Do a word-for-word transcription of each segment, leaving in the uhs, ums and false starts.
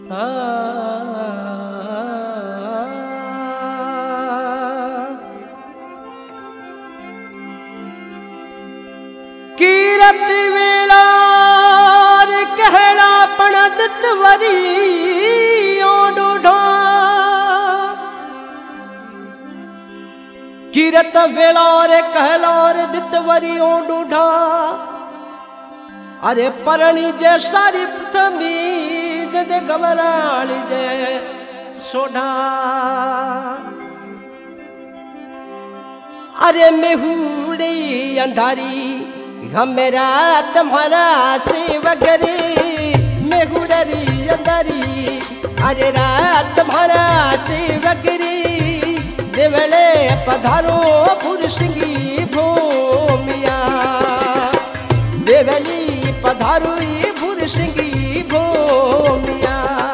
कीरत वेला कहला पणदत वरी ओडूढा कीरत वेला रे कहला रे दित वरी ओडूढा अरे परणी जे सारी प्रथमी दे घबराली जे सोढ़ा अरे मेहुड़ी अंधारी हमेरा तुम्हारा से वगरे मेहुड़ी अंधारी अरे रात तुम्हारा से वगरे देवले पधारो पुरसिंगी भूमिया देवली पधारो पुरसिंगी भूमिया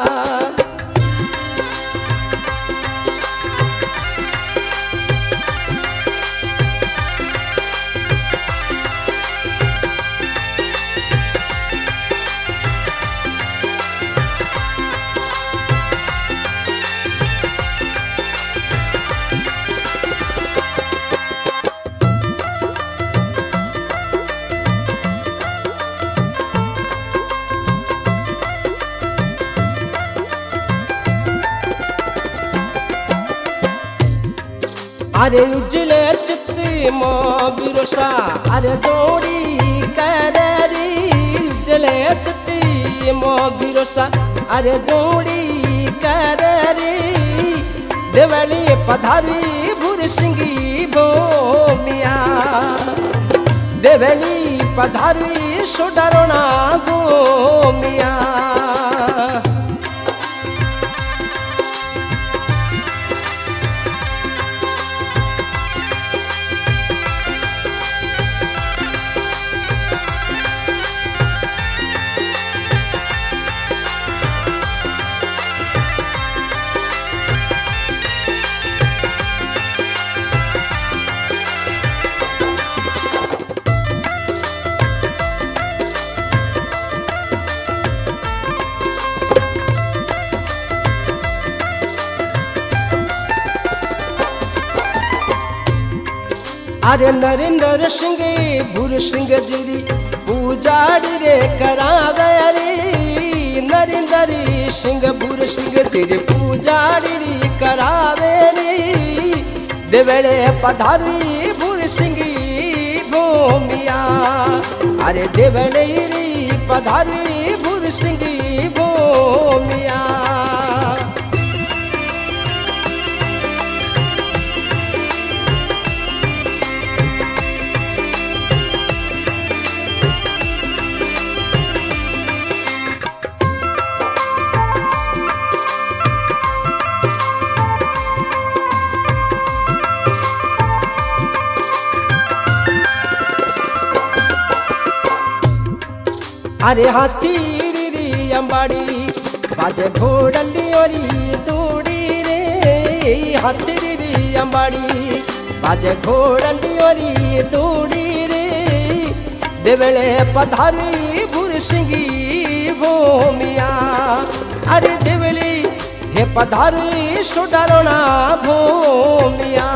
अरे उजले चित्ती मो बिरोसा अरे जोड़ी कररी उजले चित्ती मो बिरोसा अरे जोड़ी कररी देवली पधारी भूरसिंगी भूमिया देवली पधारी सोडरोना भूमिया अरे नरेंद्र सिंह भूर सिंह जी पूजाड़ी रे करावे रे नरेंद्र सिंह भूर सिंह जी पूजाड़ी रे करावे रे देवले पधारी भूर सिंह भूमिया अरे देवले रे पधारी भूर सिंह भूमिया अरे हाथी री अंबाड़ी बाजे घोड़ली ओरी दूड़ी रे हाथी री अंबाड़ी बाजे घोड़ली ओरी दूड़ी रे देवले पधारी भूरसिंगी भूमिया अरे देवली हे पधारी सोडरोना भूमिया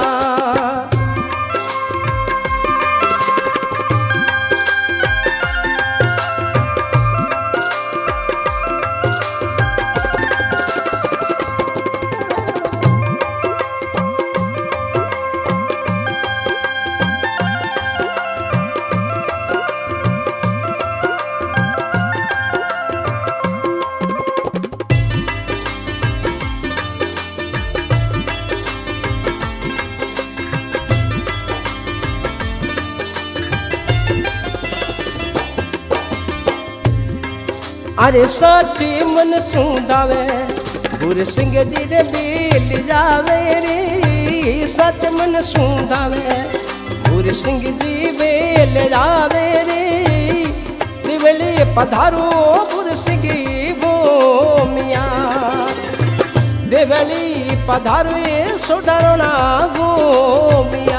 अरे साची मन सुंदावे भूर सिंह जी रे बेल जावे रे सच मन सुंदावे भूर सिंह जी बेल जावे रे दिवली पधारो भूर सिंह भूमिया देवली पधारो सोडरोना भूमिया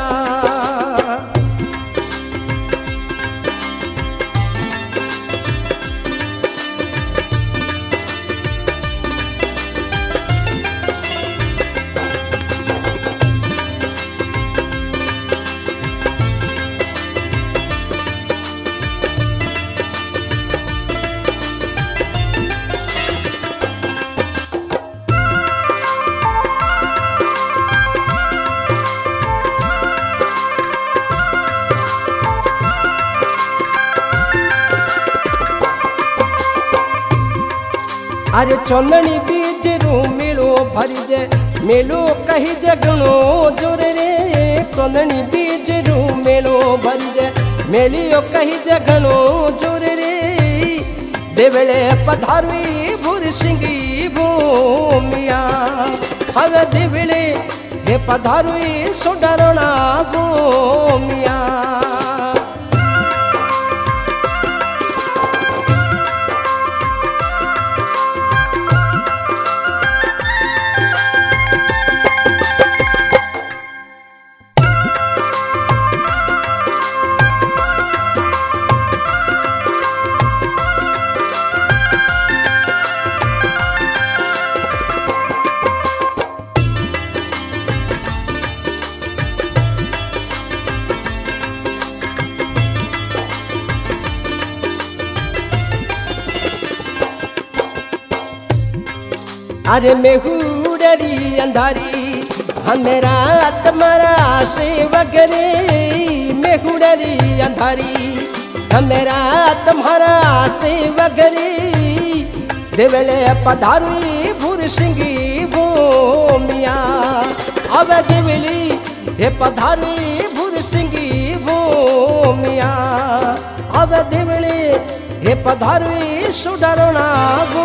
अरे चंदनी बीज रू मेलो भरी जे मेलो कही जगनो जोर रे चंदनी बीज रू मेलो भरी जे मेलियो कही जगनो जोर रे देवले पधारवी भूर सिंगी भूमिया हवे देवले हे पधारवी सुडरना भूमिया अरे मेहुडरी अंधारी हमेरा तुम्हारा से वगरे मेहुडरी अंधारी हमेरा तुम्हारा से वगरे देवले पधारी भूर सिंगी भूमिया अब देवली हे पधारी भूर सिंगी भूमिया अब देवली हे पधारी सुडरना